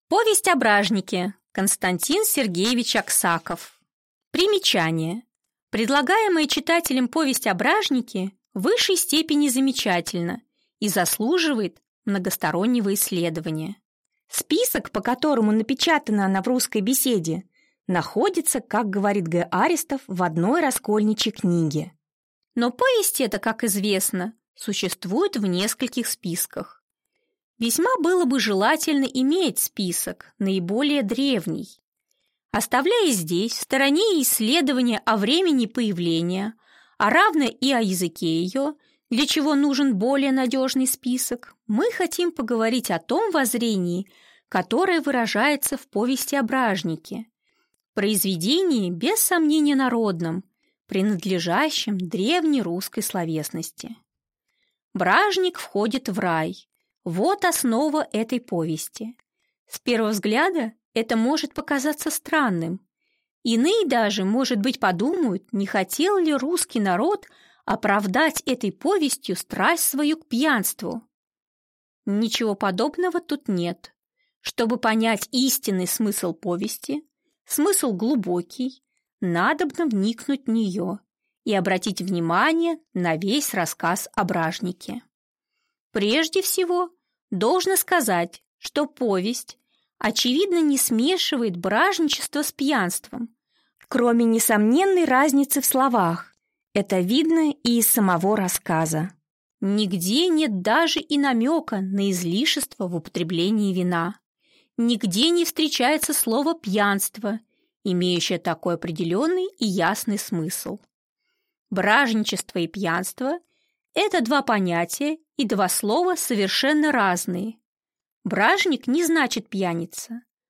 Повесть о бражнике. Константин Сергеевич Аксаков. Примечание. Предлагаемая читателям повесть о бражнике в высшей степени замечательна и заслуживает многостороннего исследования. Список, по которому напечатана она в «Русской беседе», находится, как говорит Г. Аристов, в одной раскольничьей книге. Но повесть эта, как известно, существует в нескольких списках. Весьма было бы желательно иметь список, наиболее древний. Оставляя здесь в стороне исследования о времени появления, а равно и о языке ее, для чего нужен более надежный список, мы хотим поговорить о том воззрении, которое выражается в повести о бражнике, произведении, без сомнения, народном, принадлежащем древней русской словесности. Бражник входит в рай. Вот основа этой повести. С первого взгляда это может показаться странным. Иные даже, может быть, подумают, не хотел ли русский народ оправдать этой повестью страсть свою к пьянству. Ничего подобного тут нет. Чтобы понять истинный смысл повести, смысл глубокий, надобно вникнуть в нее и обратить внимание на весь рассказ о бражнике. Прежде всего, должно сказать, что повесть, очевидно, не смешивает бражничество с пьянством, кроме несомненной разницы в словах. Это видно и из самого рассказа. Нигде нет даже и намека на излишество в употреблении вина. Нигде не встречается слово «пьянство», имеющее такой определенный и ясный смысл. Бражничество и пьянство – это два понятия и два слова совершенно разные. Бражник не значит пьяница,